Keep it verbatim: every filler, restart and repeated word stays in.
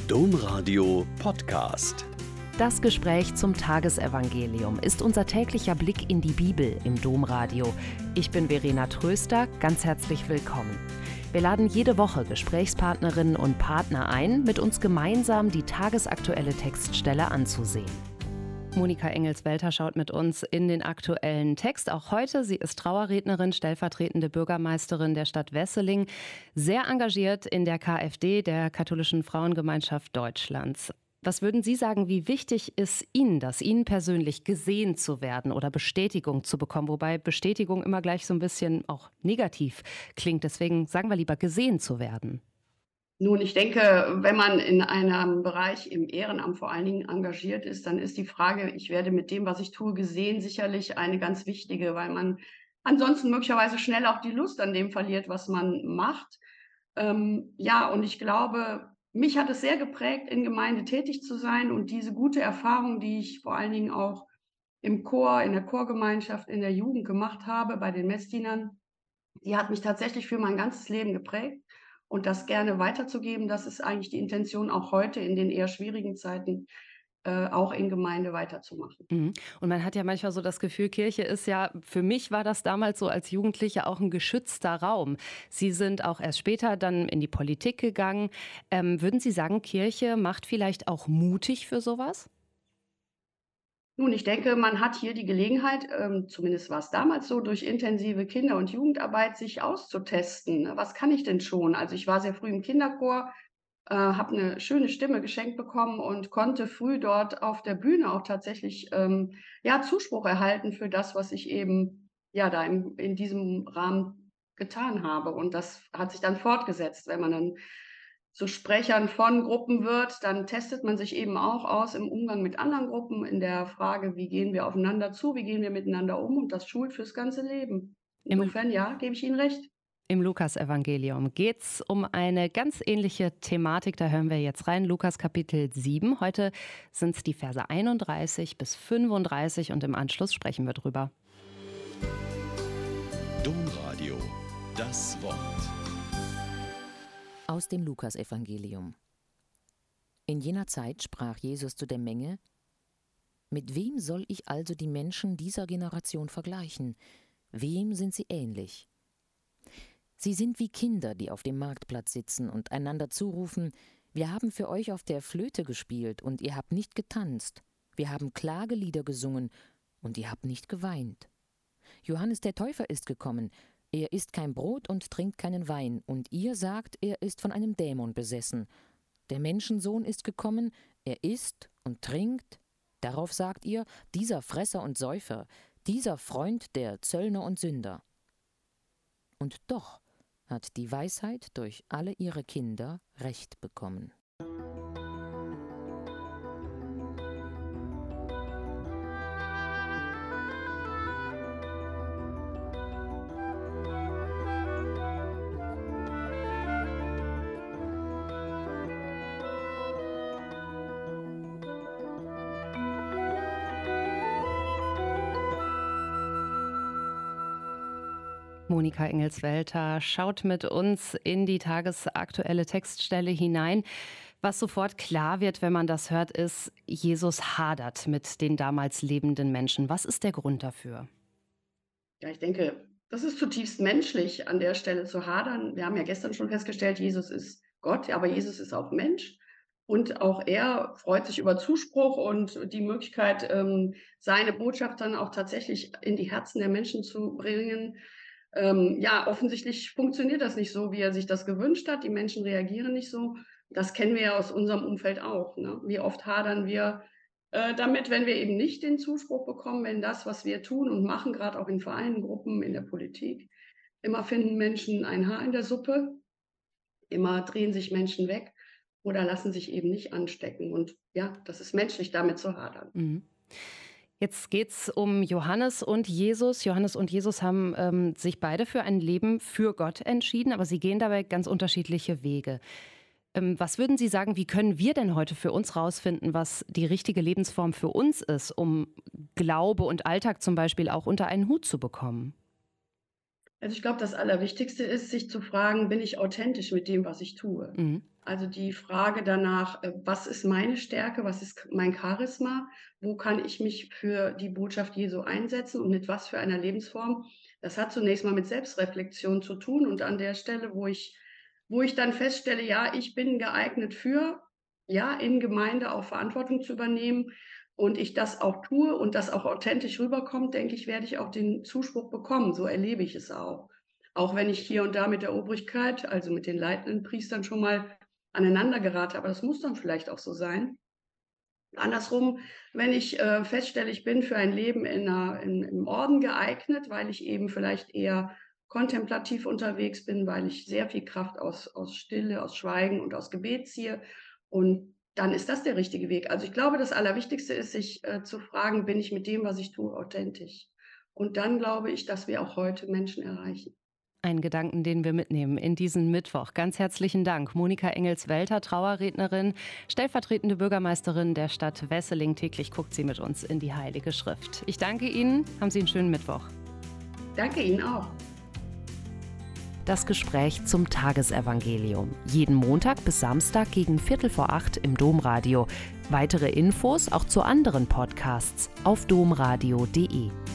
Domradio Podcast. Das Gespräch zum Tagesevangelium ist unser täglicher Blick in die Bibel im Domradio. Ich bin Verena Tröster, ganz herzlich willkommen. Wir laden jede Woche Gesprächspartnerinnen und Partner ein, mit uns gemeinsam die tagesaktuelle Textstelle anzusehen. Monika Engels-Welter schaut mit uns in den aktuellen Text. Auch heute, sie ist Trauerrednerin, stellvertretende Bürgermeisterin der Stadt Wesseling, sehr engagiert in der K f D, der Katholischen Frauengemeinschaft Deutschlands. Was würden Sie sagen, wie wichtig ist Ihnen das, Ihnen persönlich gesehen zu werden oder Bestätigung zu bekommen? Wobei Bestätigung immer gleich so ein bisschen auch negativ klingt. Deswegen sagen wir lieber, gesehen zu werden. Nun, ich denke, wenn man in einem Bereich im Ehrenamt vor allen Dingen engagiert ist, dann ist die Frage, ich werde mit dem, was ich tue, gesehen, sicherlich eine ganz wichtige, weil man ansonsten möglicherweise schnell auch die Lust an dem verliert, was man macht. Ähm, ja, und ich glaube, mich hat es sehr geprägt, in Gemeinde tätig zu sein, und diese gute Erfahrung, die ich vor allen Dingen auch im Chor, in der Chorgemeinschaft, in der Jugend gemacht habe, bei den Messdienern, die hat mich tatsächlich für mein ganzes Leben geprägt. Und das gerne weiterzugeben, das ist eigentlich die Intention, auch heute in den eher schwierigen Zeiten äh, auch in Gemeinde weiterzumachen. Mhm. Und man hat ja manchmal so das Gefühl, Kirche ist ja, für mich war das damals so als Jugendliche auch ein geschützter Raum. Sie sind auch erst später dann in die Politik gegangen. Ähm, würden Sie sagen, Kirche macht vielleicht auch mutig für sowas? Nun, ich denke, man hat hier die Gelegenheit, ähm, zumindest war es damals so, durch intensive Kinder- und Jugendarbeit sich auszutesten. Was kann ich denn schon? Also ich war sehr früh im Kinderchor, äh, habe eine schöne Stimme geschenkt bekommen und konnte früh dort auf der Bühne auch tatsächlich ähm, ja, Zuspruch erhalten für das, was ich eben ja, da im, in diesem Rahmen getan habe. Und das hat sich dann fortgesetzt, wenn man dann zu Sprechern von Gruppen wird, dann testet man sich eben auch aus im Umgang mit anderen Gruppen, in der Frage, wie gehen wir aufeinander zu, wie gehen wir miteinander um, und das schult fürs ganze Leben. Im, Insofern, ja, gebe ich Ihnen recht. im Lukas-Evangelium geht es um eine ganz ähnliche Thematik, da hören wir jetzt rein, Lukas Kapitel sieben. Heute sind es die Verse einunddreißig bis fünfunddreißig und im Anschluss sprechen wir drüber. Domradio, das Wort. Aus dem Lukasevangelium. In jener Zeit sprach Jesus zu der Menge: Mit wem soll ich also die Menschen dieser Generation vergleichen? Wem sind sie ähnlich? Sie sind wie Kinder, die auf dem Marktplatz sitzen und einander zurufen: Wir haben für euch auf der Flöte gespielt und ihr habt nicht getanzt. Wir haben Klagelieder gesungen und ihr habt nicht geweint. Johannes der Täufer ist gekommen. Er isst kein Brot und trinkt keinen Wein, und ihr sagt, er ist von einem Dämon besessen. Der Menschensohn ist gekommen, er isst und trinkt. Darauf sagt ihr, dieser Fresser und Säufer, dieser Freund der Zöllner und Sünder. Und doch hat die Weisheit durch alle ihre Kinder Recht bekommen. Monika Engels-Welter schaut mit uns in die tagesaktuelle Textstelle hinein. Was sofort klar wird, wenn man das hört, ist, Jesus hadert mit den damals lebenden Menschen. Was ist der Grund dafür? Ja, ich denke, das ist zutiefst menschlich, an der Stelle zu hadern. Wir haben ja gestern schon festgestellt, Jesus ist Gott, aber Jesus ist auch Mensch. Und auch er freut sich über Zuspruch und die Möglichkeit, ähm, seine Botschaft dann auch tatsächlich in die Herzen der Menschen zu bringen. Ähm, ja, offensichtlich funktioniert das nicht so, wie er sich das gewünscht hat. Die Menschen reagieren nicht so. Das kennen wir ja aus unserem Umfeld auch, ne? Wie oft hadern wir äh, damit, wenn wir eben nicht den Zuspruch bekommen, wenn das, was wir tun und machen, gerade auch in Vereinen, Gruppen, in der Politik, immer finden Menschen ein Haar in der Suppe, immer drehen sich Menschen weg oder lassen sich eben nicht anstecken. Und ja, das ist menschlich, damit zu hadern. Mhm. Jetzt geht es um Johannes und Jesus. Johannes und Jesus haben ähm, sich beide für ein Leben für Gott entschieden, aber sie gehen dabei ganz unterschiedliche Wege. Ähm, was würden Sie sagen, wie können wir denn heute für uns rausfinden, was die richtige Lebensform für uns ist, um Glaube und Alltag zum Beispiel auch unter einen Hut zu bekommen? Also ich glaube, das Allerwichtigste ist, sich zu fragen, bin ich authentisch mit dem, was ich tue? Mhm. Also die Frage danach, äh, was ist meine Stärke, was ist mein Charisma, wo kann ich mich für die Botschaft Jesu einsetzen und mit was für einer Lebensform? Das hat zunächst mal mit Selbstreflexion zu tun und an der Stelle, wo ich, wo ich dann feststelle, ja, ich bin geeignet für, ja, in Gemeinde auch Verantwortung zu übernehmen und ich das auch tue und das auch authentisch rüberkommt, denke ich, werde ich auch den Zuspruch bekommen. So erlebe ich es auch. Auch wenn ich hier und da mit der Obrigkeit, also mit den leitenden Priestern schon mal aneinander gerate, aber das muss dann vielleicht auch so sein. Andersrum, wenn ich äh, feststelle, ich bin für ein Leben in einer, in, im Orden geeignet, weil ich eben vielleicht eher kontemplativ unterwegs bin, weil ich sehr viel Kraft aus, aus Stille, aus Schweigen und aus Gebet ziehe. Und dann ist das der richtige Weg. Also ich glaube, das Allerwichtigste ist, sich äh, zu fragen, bin ich mit dem, was ich tue, authentisch? Und dann glaube ich, dass wir auch heute Menschen erreichen. Ein Gedanken, den wir mitnehmen in diesen Mittwoch. Ganz herzlichen Dank. Monika Engels-Welter, Trauerrednerin, stellvertretende Bürgermeisterin der Stadt Wesseling. Täglich guckt sie mit uns in die Heilige Schrift. Ich danke Ihnen. Haben Sie einen schönen Mittwoch. Danke Ihnen auch. Das Gespräch zum Tagesevangelium. Jeden Montag bis Samstag gegen Viertel vor acht im Domradio. Weitere Infos auch zu anderen Podcasts auf domradio punkt de.